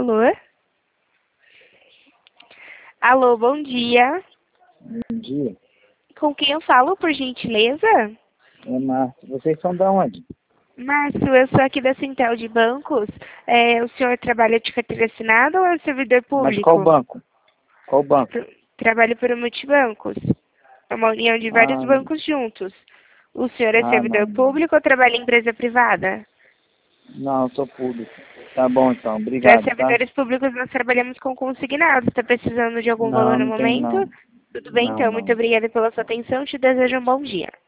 Alô? Alô, bom dia. Bom dia. Com quem eu falo, por gentileza? É Márcio. Vocês são da onde? Márcio, eu sou aqui da Central de Bancos. O senhor trabalha de carteira assinada ou é servidor Mas qual público? banco? Qual banco? Trabalho para o Multibancos. É uma união de vários Ah, bancos juntos. O senhor é servidor não. público ou trabalha em empresa privada? Não, eu sou público. Tá bom então. Para Obrigado, tá? servidores públicos, nós trabalhamos com consignados. Está precisando de algum valor Não, no não tenho momento? não. Tudo bem, Não, então. Muito não. obrigada pela sua atenção. Te desejo um bom dia.